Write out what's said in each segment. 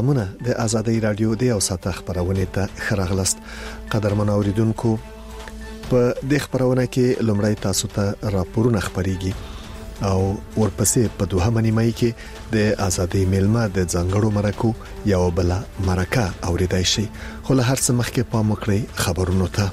سلامونه د آزادۍ رادیو د اوساته خبرونه ته خراغلست قدرمن اوریدونکو په د خبرونه کې لومړی تاسو ته راپورونه خبريږي او ورپسې په دوهمه نیمه کې د آزادۍ میلمه د ځنګړو مرکو یو بل مرکه اوریدای شي خو له هر څه مخکې پام وکړئ خبرونو ته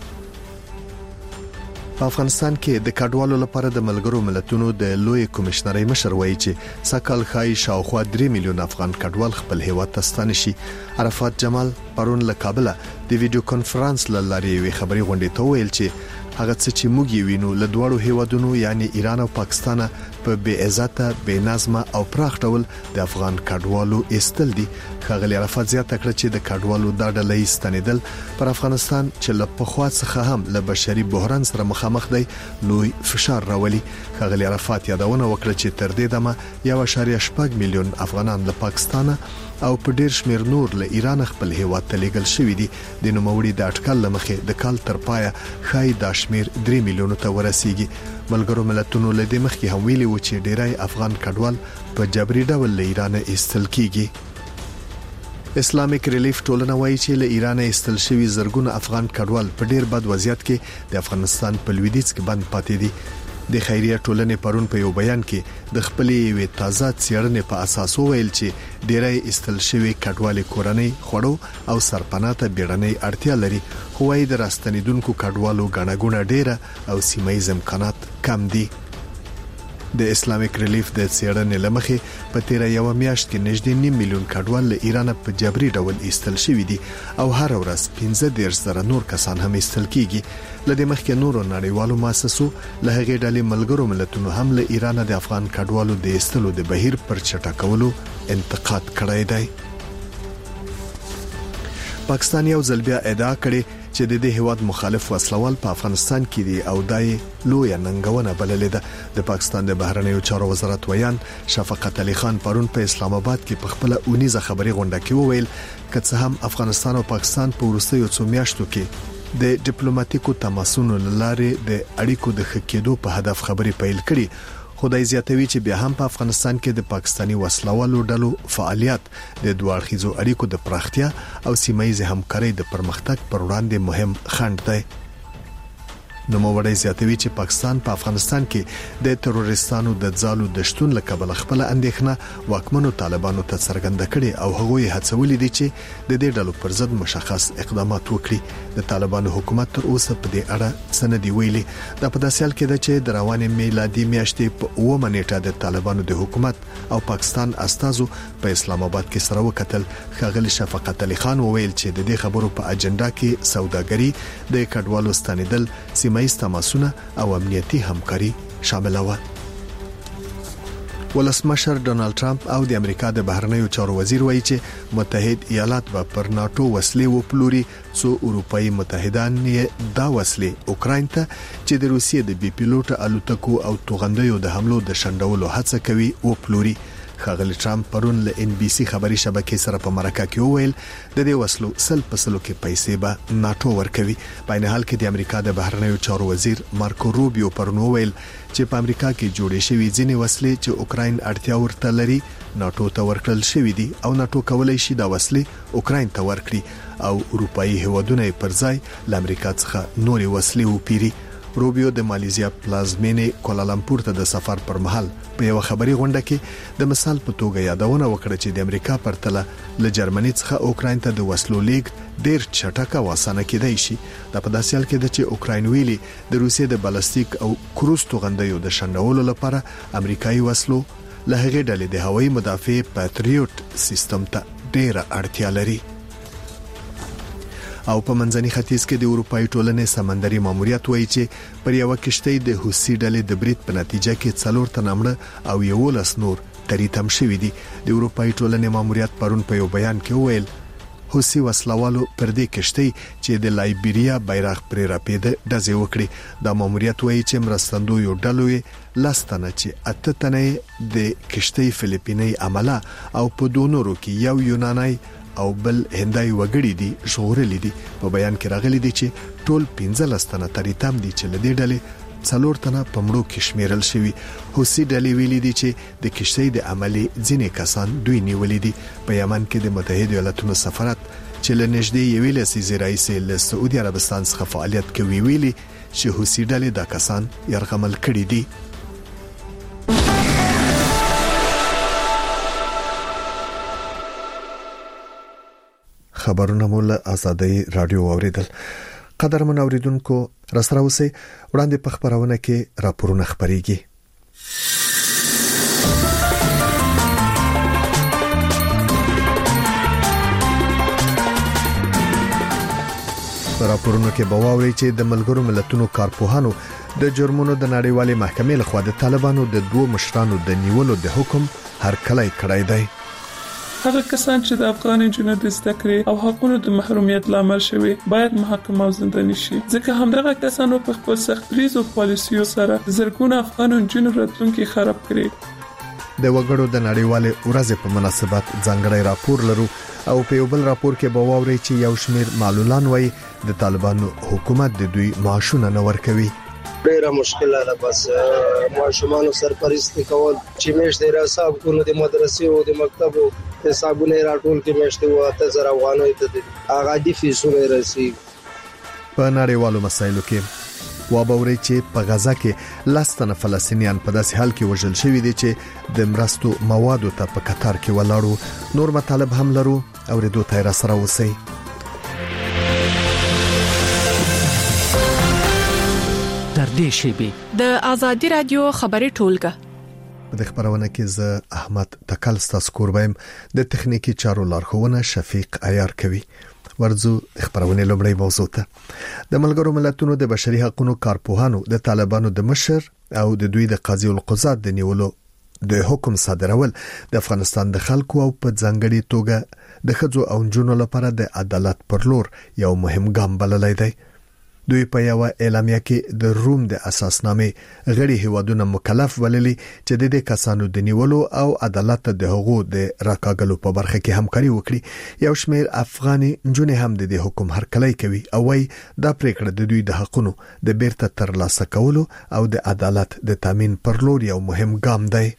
په افغانستان کې د کډوالو لپاره د ملګرو ملتونو د لوی کمشنرۍ مشر وایي چې سکهال خای شاوخوا 3 میلیون افغان کډوال خپل هیواد ته ستانه شي. عرفات جمال پرون له کابل د ویډیو کانفرنس لارې وی خبري غونډې ته ویل چې هغه څه چې موږ وینو له دوړو هیوادونو یعنی ایران او پاکستان په بے عزته بے نظمه او پراخ ډول د افغان کډوالو استل دي. خغلی عرفات زیاته کړ چې د کډوالو د ډلې ستنیدل پر افغانستان چې له پخوا څخه هم له بشري بحران سره مخامخ دی لوی فشار راولي. خغلی عرفات یادونه وکړه چې تر دې دمه 1.8 میلیون افغانان له پاکستان او په ډیر شمیر نور له ایران خپل هیواد ته لیږل شوی دي. د نوموړي د اټکل لمخې د کال تر پایه خای د شمیر 3 میلیون ته ورسیږي. ملګرو ملتونو له دې مخکې هم ویلي و چې ډیری افغان کډوال په جبري ډول له ایران ایستل کیږي. اسلامیک ریلیف ټولنه وایي چې له ایران ایستل شوی زرګونه افغان کډوال په ډیر بد وضعیت کې د افغانستان په لویدیځ کې بند پاتې دي. د خیریه ټولنې پرون په یو بیان کې د خپلې وی تازه څېړنې په اساس ویل چې ډیری ایستل شوی کډوال کورنۍ خوړو او سرپناته بیړنۍ اړتیا لري. خو وايي د راستنیدونکو کډوالو غنغونه ډیره او سیمایي امکانات کم دي. د اسلامیک ریلیف د څېړنې لمخې په 13 میاشت کې نږدې 1 میلیون کډوال له ایران په جبري ډول ایستل شوی دي او هر ورځ 15,000 نور کسان هم ایستل کیږي. لدې مخکې نورو نړیوالو مؤسسو له هغې ډلې ملګرو ملتونو هم له ایران د افغان کډوالو د ایستلو د بهیر پر چټکولو انتقاد کړی دی. پاکستان یو ځل بیا ادعا کړې چې د دې هواد مخالف وسلوال په افغانستان کې دي او دای لوی ننګونه بللې ده. د پاکستان د بهرنیو چارو وزارت ویان شفقت علي خان پرون په اسلام آباد کې په خپل اونیزه خبري غونډه کې وویل چې هم افغانستان او پاکستان په وروستیو څو میاشتو کې د ډیپلوماټیکو تماسونو لارې د اړیکو د ښه کېدو په هدف خبري پیل کړي. خدای زیاتوي چې بیا هم په افغانستان کې د پاکستاني وسلوالو ډلو فعالیت د دوه اړخیزو اړیکو د پراختیا او سیمایي همکارۍ د پرمختګ پر وړاندې مهم خنډ دی. نوموړی زیاتوي چې پاکستان په افغانستان کې د تروریستانو د ځالو د شتون له کبله خپل اندېښنه واکمنو طالبانو ته څرګنده کړي او هغوی هڅولي دي چې د دې ډلو پر ضد مشخص اقدامات وکړي. د طالبانو حکومت تر اوسه په دې اړه سندې ویلي. دا په داسې حال کې ده چې د روانې میلادي میاشتې په 9 نیټه د طالبانو د حکومت او پاکستان استازو په اسلام آباد کې سره وکتل. خغلی شفقت علي خان وویل چې د دې خبرو په اجنډا کې سوداګري د کډوالو ستنیدل سیمایي تماسونه او امنیتي همکاري شامل و. ولسمشر ډونالد ټرمپ او د امریکا د بهرنیو چارو وزیر وایي چې متحد ایالات به پر ناتو وسلې وپلوري څو اروپאי متحدان یې دا وسلې اوکراین ته چې د روسیې د بي پيلوټ الوتکو او توغندیو د حملو د شندولو هڅه کوي وپلوري. خغلی ټرمپ پرون له NBC خبري شبکې سره په مرکه کې وویل د دې وسلو سل پسلو کې پیسې به ناتو ورکوي. په نه حال کې د امریکا د بهرنیو چارو وزیر مارکو روبیو پرون وویل چې په امریکا کې جوړې شوې ځینې وسلې چې اوکراین اړتیا ورته لري ناتو ته ورکړل شوې دي او ناتو کولای شي دا وسلې اوکراین ته ورکړي او اروپאי هیوادونه پر ځای له امریکا څخه نورې وسلې وپیري. روبیو د مالیزیا پلازمینې کوالالمپور ته د سفر پر مهال په یو خبري غونډه کې د مثال په توګه یادونه وکړه چې د امریکا پرتله له جرمني څخه اوکراین ته د وسلو لیږد ډیر چټک او اسانه کېدای شي. دا په داسې حال کې ده چې اوکراین ویلي د روسیې د بالستیک او کروز توغندیو د شندولو لپاره امریکایي وسلو له هغې ډلې د هوایي مدافع پاتریوټ سیستم ته ډیره اړتیا لري. او په منځني ختیځ کې د اروپאי ټولنې سمندري ماموریت وایي چې پر یو کشتۍ د حوثي ډلې د برید په نتیجه کې 4 تنمړه او 11 نور تریتم شوی دي. د اروپאי ټولنې ماموریت پرون په یو بیان کې وویل حوثي وسلوالو پر دې کشتۍ چې د لایبیریا بیرغ پرې راپیده ډزې وکړي. دا ماموریت وایي چې مرستندویو ډلو لستنه چې 8 تنه د کشتۍ فلیپینی عمله او په دونورو کې یو یوناني او بل هندای وګړي دي ژغورلي دي. په بیان کې راغلي دي چې ټول 15 تنه تریتم دي چې لدې ډلې 4 تنه په مړو کې شمیرل شوی. حوثي ډلې ویلي دي چې د کشتۍ د عملي ځینې کسان دوی نیولې دي. په یمن کې د متحده ایالاتونو سفارت چې له نږدې یوې لسیزې راهیسې له سعودي عربستان څخه فعالیت کوي ویلي چې حوثي ډلې دا کسان يرغمل کړي دي. خبرونه مول آزادۍ رادیو اوریدل. قدرمن اوریدونکو راسره اوسئ. وړاندې په خبرونه کې راپورونه خبريږي. راپورونه کې بواوري چې د ملګرو ملتونو کارپوهانو د جرمونو د نړیوالې محکمې لخوا د طالبانو د دوه مشرانو د نیولو د حکم هرکلی کړی دی. هغه کسان چې د افغان جنونو د زده کړې او حقوقو د محرومیت لامل شوي باید محاکمه او زنداني شي، ځکه همدغه کسانو په خپل سختریزو پالیسیو سره زرګونه افغان جنونو راتلونکي خراب کړي. د وګړو د نړیوالې ورځې په مناسبت ځانګړی راپور لرو او په یو بل راپور کې بواوري چې یو شمیر معلولان وایي د طالبانو حکومت د دوی معاشونه نه ورکوي. ډیره مشکله ده، بس ماشومان سرپرستی کول چې مشته راصاب کولو د مدرسې او د مکتب حسابونه راټول کې مشته وته زره افغانۍ ته هغه د فیسونه رسی. په نړیوالو مسایلو کې وابوري چې په غزا کې لاستنه فلسطینیان په داسې حال کې وژل شوی دي چې د مرستو موادو ته په قطار کې ولاړو. نور مطالب هم لرو او ردو ته را سره وسی. د آزادۍ رادیو خبري ټولګه د خبرونه کې زه احمد تکل ستاسو قربایم. د تخنیکی چارو لارښوونه شفیق عیار کوي. ورځو خبرونه لومړی موضوع ته. د ملګرو ملتونو د بشري حقوقو کارپوهانو د طالبانو د مشر او د دوی د قاضي القضات د نیولو د حکم صادرول د افغانستان د خلکو او په ځانګړي توګه د ښځو او نجونو لپاره د عدالت پر لور یو مهم ګام بللی دی. دوی په یو اعلامیه کې د روم د اساسنامې غړي هیوادونو مکلف وللی چې د دې کسانو د نیولو او عدالت د حقوقو د راکاګلو په برخه کې همکاري وکړي. یو شمېر افغاني نجونې هم د دې حکم هرکلی کوي او وايي دا پریکړه د دوی د حقوقو د بیرته ترلاسه کولو او د عدالت د تامین پر لور یو مهم ګام دی.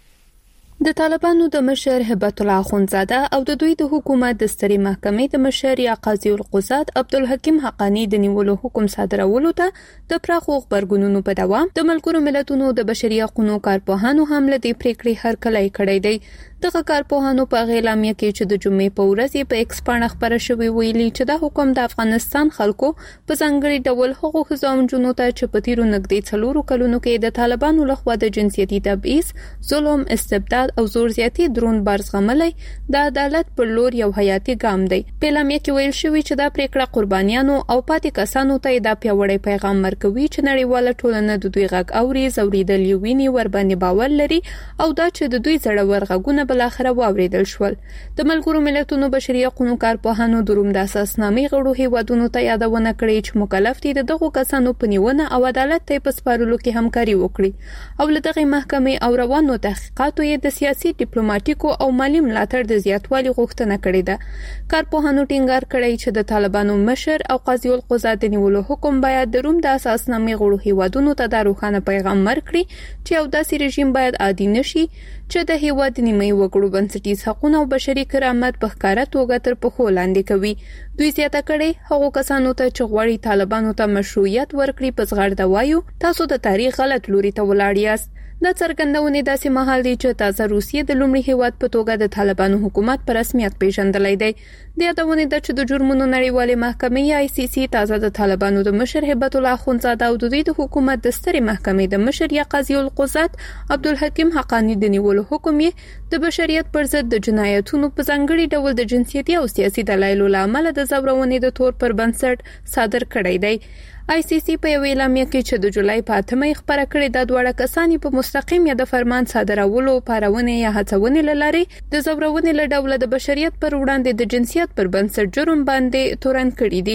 د طالبانو د مشر هبت الله اخونزاده او د دوی د حکومت د ستري محکمې د مشر یا قاضي القضات عبدالحکیم حقانی د نیولو حکم صادرولو ته د پراخو خبرګونونو په دوام د ملګرو ملتونو د بشري حقوقو کارپوهانو هم له دې پریکړې هرکلی کړی دی. دغه کارپوهانو په اعلامیه کې چې د جمعې په ورځ په ایکس باندې خبره شوې ویلي چې دا حکم د افغانستان خلکو په ځانګړي ډول حقوق ځوانجونو ته چې په تیرو نږدې 4 کلونو کې د طالبانو لخوا د جنسيتي تبعیض، ظلم، استبداد او زور زیاتی درون برزغملي د عدالت پر لور یو حیاتي ګام دی. په اعلامیه کې ویل شوی چې دا پریکړه قربانیانو او پاتې کسانو ته د پیوړې پیغام ورکوي چې نړیواله ټولنه د دوی غږ اوري، زوریدل ویني، ور باندې باور لري او دا چې د دوی زړور غږونه بل اخره واوریدل شول. د ملګرو ملتونو بشري حقوقو کارپوهانو د روم د اساسنامې غړو هیوادونو ته یادونه کړې چې مکلف دي دغه کسانو په نیونه او عدالت ته په سپارلو کې همکاري وکړي او له دغه محکمې او روانو تحقیقاتو یې د سیاسي، ډیپلوماټیکو او مالی ملاتړ د زیاتوالي غوښتنه کړې ده. کارپوهانو ټینګار کړی چې د طالبانو مشر او قاضي القضات د نیولو حکم باید د روم د اساسنامې غړو هیوادونو ته د روښانه پیغام ورکړي چې یو داسې رژیم باید عادي نشي چې د هیواد نیمه وګړو بنسټیز حقوق او بشري کرامت په ښکارا توګه تر پخو لاندې کوي. دوی زیاته کړي هغه کسانو ته چې غواړي طالبانو ته مشروعیت ورکړي په زغړ دا وایو تاسو د تاریخ غلط لوري ته ولاړ یاست. د څرګندونې داسې مهال دی چې تازه روسیې د لومړي هیواد په توګه د طالبانو حکومت په رسمیت پیژندلای دی. د یادونه ده چې د جرمونو نړیوالې محکمې آی سی سی تازه د طالبانو د مشر هبت الله اخونزاده او د دوی د حکومت د ستري محکمې د مشر یا قاضي القضات عبدالحکیم حقانی د نیولو حکم یې د بشریت پر ضد د جنایتونو په ځانګړي ډول د جنسیتي او سیاسي دلایلو لامل د زورونې د تور پر بنسټ صادر کړی دی. آی سی سی په یو اعلامیه کې چې د جولای په 8مه خبره کړې د دوړه کسانی په مستقیم یا د فرمان صادرولو، پارونې یا هڅونې لاري د زورونې له ډول د بشریت پر وړاندې د جنسیت پر بنسټ جرم باندې تورن کړی دي.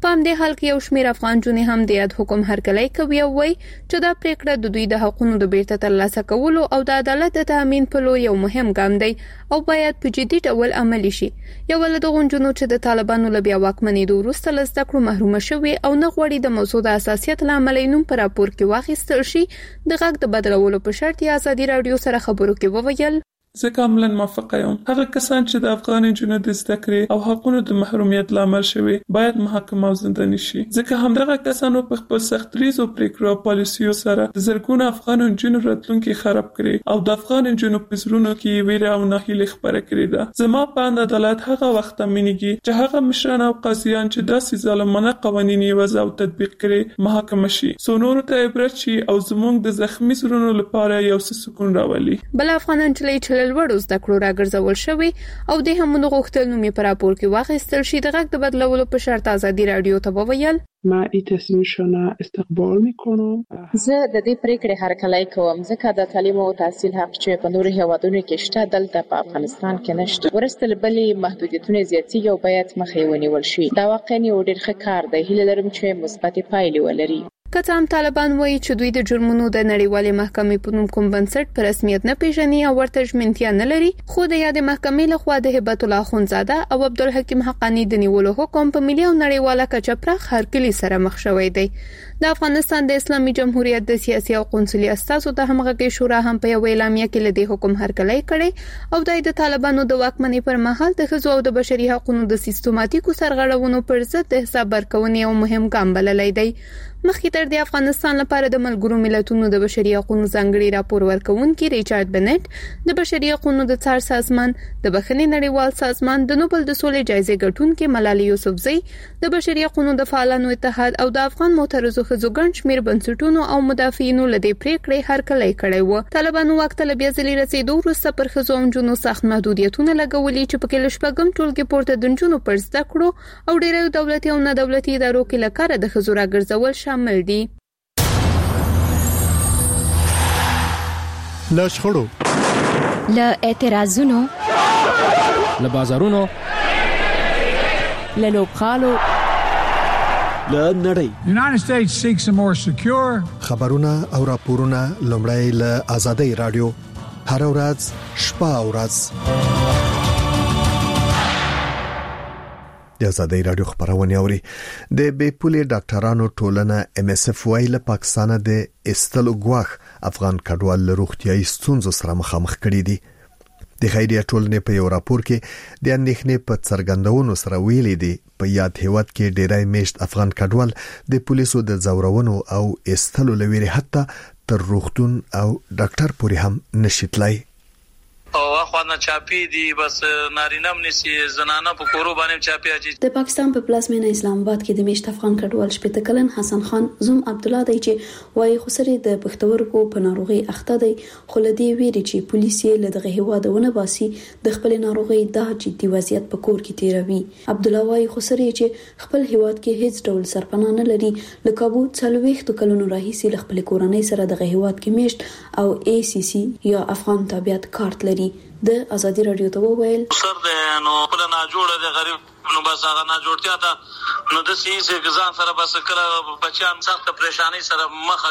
په همدې حال کې یو شمېر افغان جونې هم د یاد حکم هرکلی کوي او وایي چې دا پریکړه د دوی د حقوقو د بیرته ترلاسه کولو او د عدالت د تامین په لور یو مهم ګام دی او باید په جدي ډول عملي شي. یو ول د غونډونو چې د طالبانو له بیا واکمنېدو وروسته له زده کړو محرومه شوي او نه غواړي د موضوع د حساسیت له امله نوم په راپور کې واخیستل شي، د غږ د بدلولو په شرط یې ازادي راډیو سره خبرو کې وویل زه کاملا موافقه یم. هغه کسان چې د افغان نجونو د زده کړې او حقوقو د محرومیت لامل شوي باید محاکمه او زنداني شي، ځکه همدغه کسانو په خپل سختریزو پریکړو او پالیسیو سره د زرګونو افغان نجونو راتلونکي خراب کړي او د افغان نجونو په زړونو کې ویره او ناهیلي خپره کړې ده. زما په اند عدالت هغه وخت تامینېږي چې هغه مشران او قاضیان چې داسې ظالمانه قوانین یې وضع او تطبیق کړي محاکمه شي، څو نورو ته عبرت شي او زموږ د زخمي زړونو لپاره یو څه سکون راولي. بل افغانان چې لوړو زده کړو راګرځول شوی او د همونو غوښتل نوم په راپور کې واخیستل شي، د غږ د بدلولو په شرط ازادي راډیو ته وویل ما این تصمیمشون استقبال میکنم. زه د دې پریکړې هرکلی کوم ځکه د تعلیم او تحصیل حق چې په نورو هیوادونو کې شته دلته په افغانستان کې نشته. ورسته بلې محدودیتونه زیاتېږي او باید مخې ونیول شي. دا واقعا یو ډېر ښه کار دی. هیله لرم چې مثبت پایلې ولري. که څه هم طالبان وایي چې دوی د جرمونو د نړیوالې محکمې په نوم کوم بنسټ په رسمیت نه پیژني او ورته ژمنتیا نه لري، خو د یادې محکمې لخوا د هبت الله اخوندزاده او عبدالحکیم حقانی د نیولو حکم په ملي او نړیواله کچه پراخ هرکلي سره مخ شوی دی. د افغانستان د اسلامي جمهوریت د سیاسي او قونسلي استازو د همغږي شورا هم په یو اعلامیه کې له دې حکم هرکلی کړي او د طالبانو د واکمنۍ پر مهال د ښځو او د بشري حقوقو د سیستماتیکو سرغړونو پر ضد د حساب ورکونې یو مهم ګام بللی دی. مخکې تر دې افغانستان لپاره د ملګرو ملتونو د بشري حقوقو ځانګړي راپور ورکونکي ریچارډ بنټ، د بشري حقوقو د څار سازمان، د بخښنې نړیوال سازمان، د نوبل د سولې جایزې ګټونکي ملالۍ یوسفزۍ، د بشري حقوقو د فعالانو اتحاد او د افغان معترضو ښځو ګڼ شمېر بنسټونو او مدافعینو له دې پریکړې هرکلی کړی و. طالبانو واک ته له بیا ځلې رسېدو وروسته پر ښځو او نجونو سخت محدودیتونه لګولي چې پکې له شپږم ټولګي پورته د نجونو پر زده کړو او ډېرو دولتي او نه دولتي ادارو کې له کاره د ښځو راګرځول شامل دي. له شخړو، له اعتراضونو، له بازارونو، له لوبغالو، له نړۍ. United States seeks a more secure خبرونه او راپورونه لومړی له آزادۍ رادیو هر ورځ شپه او ورځ د آزادۍ رادیو خبرونه اوري. د بیپولي ډاکټرانو ټولنه MSF ویل پاکستان د استلو غواخ افغان کډوال له روغتيایي ستونزو سره مخامخ کړي دي. د خیریه ټولنې په یو راپور کې د اندېښنې په څرګندونو سره ویلي دي په یاد هیواد کې ډېرای میشت افغان کډوال د پولیسو د زورونو او استلو لويري حتی تر روغتون او ډاکټر پورې هم نشیتلای. او اخوانه چاپی دي بس نارینم نسی زنانه په کورو باندې چاپی اچي. د پاکستان په پلازمینه اسلام آباد کې د میشت افغان کډوال شپته کلن حسن خان زوم عبد الله دی چې وايي خسرې د پښتورګو په ناروغي اخته دی، خو لدی ویری چې پولیس یې له دغه هوادونه باسي د خپل ناروغي د جدي وضعیت په کور کې تیروي. عبد الله وايي خسرې چې خپل هواد کې هیڅ ډول سرپناه نه لري، لکه ابو 40 کلونو راهیسې له خپل کورنۍ سره دغه هواد کې میشت او ACC یا افغان تابعیت کارت لري. د آزادي رادیو ته وویل سر ده نو خپل نه جوړه د غریب نو بس هغه نه جوړتیا ته نو د سیسه ځان سره بس کړه بچان سخت پریشانی سره مخ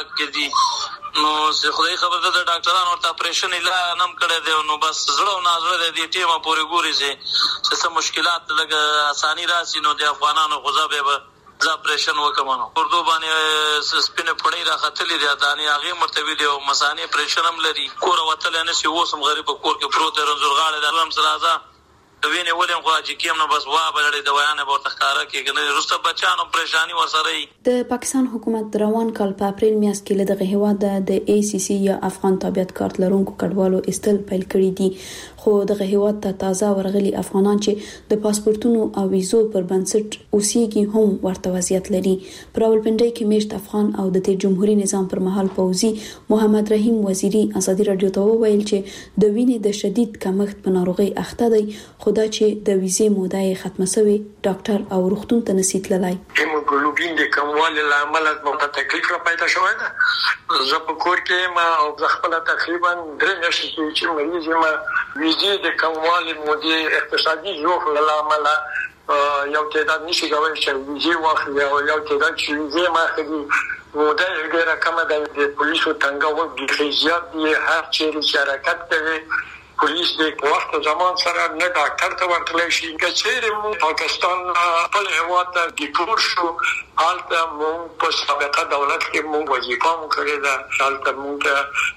کړي نو زه خدای خبر ده ډاکټرانو ورته اپریشن لا نم کړی دی نو بس زړه او نازړه د دې ټیمه پورې ګوري چې څه مشکلات لګ اساني راسي نو د افغانانو غزا به ز اپریشن وکمنو اردو باندې سپینه پړی راختلې دی دانی هغه مرتبه دی او مسانی اپریشن هم لري کور وتل نه سی وسم غریب کور کې پروت رنزورغاړه د علم سرازه ویني ولیم خو چې کیم نو بس وا بلړې دوايانه به تخکارا کې کنه رسته بچانو پریشانی ورسره د پاکستان حکومت روان کال په اپریل میاشت کې له دغه هواد د ACC یا افغان تابعیت کارت لرونکو کډوالو استل پیل کړی دي، خو دغه هواد ته تازه ورغلي افغانان چې د پاسپورتونو او ویزو پر بنسټ اوسېږي هم ورته وضعیت لري. پر راولپنډي کې میشت افغان او د جمهوریت نظام پر مهال پوزي محمد رحیم وزیری آزادي رادیو ته وویل چې د وینې د شدید کمښت په ناروغي اخته دی، خدا چې د ویزې موده یې ختمه شوې ډاکټر او روغتون ته نسیت لای. هیموګلوبین د کموالي لامل د تکلیف را پیدا شوی ده. زه په کور کې ما او خپل تقریبا 3 میاشتې چې مریض ما ویزې د کموالي مودې اقتصادي ظروف لامل یو تعداد نشي کولای چې ویزه واخلي او یو تعداد چې ویزه ماخلي نو دا ډیره کمه ده. د پولیسو تنګاو د زیات دي هر چیرې چې حرکت کوي پولیس د وخت زمان سره نه ډاکټر ته ورتللی شي. که چیرې مو پاکستان خپل هېواد ته ډیپور شو هلته مونږ په سابقه دولت کې مونږ وظیفه مو کړې ده. هلته مونږ